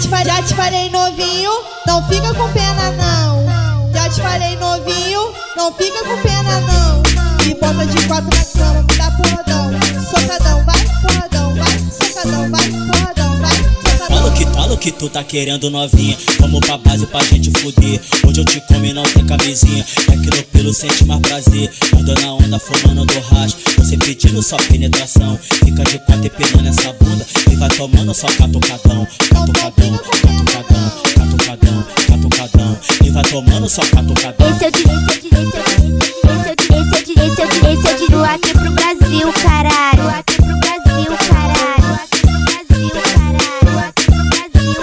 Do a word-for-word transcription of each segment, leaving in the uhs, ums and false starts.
te, já te falei novinho, não fica com pena não. Já te falei novinho, não fica com pena não. Me bota de quatro na cama, me dá porradão. Socadão, vai, porradão, vai. Socadão, vai, porradão, vai. Socadão. Fala o que, fala o que tu tá querendo, novinha. Vamos pra base pra gente fuder. Hoje eu te como e não tem camisinha. É que no pelo sente mais prazer. Ando na onda fumando do racho. Você pedindo só penetração. Fica de quatro e penando essa bunda. E vai tomando só catucadão. Catucadão, catucadão, catucadão, catucadão. E vai tomando só catucadão. Esse é o direito, esse é o direito, esse é o direito, esse é o direito, esse é o direito, esse é o direito aqui pro Brasil, caralho. Aqui pro Brasil, caralho. Aqui pro Brasil, caralho. Aqui pro Brasil,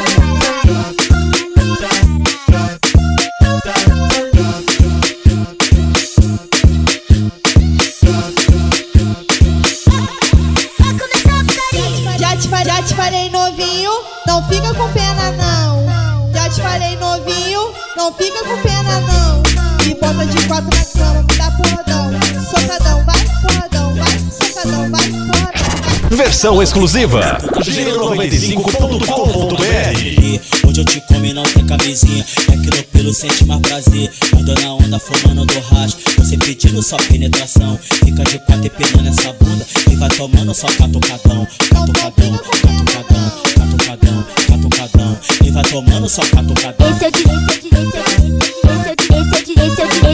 caralho. Já te, já te falei novinho, não fica com pena não. Já te falei novinho, não fica com pena não. Me bota de quatro na cama, me dá porradão. Socadão, vai, porradão, vai. Socadão, vai, porradão. Versão exclusiva G noventa e cinco ponto com ponto br. Hoje eu te como e não tem camisinha. É que no pelo sente mais prazer. Ando na onda fumando do racho. Você pedindo só penetração. Fica de quatro e penando essa bunda. E vai tomando só catucadão. Catucadão, catucadão, catucadão, catucadão. E vai tomando só catucadão. Esse é o direito, esse é o direito, esse é o direito, esse é o direito, esse é o direito.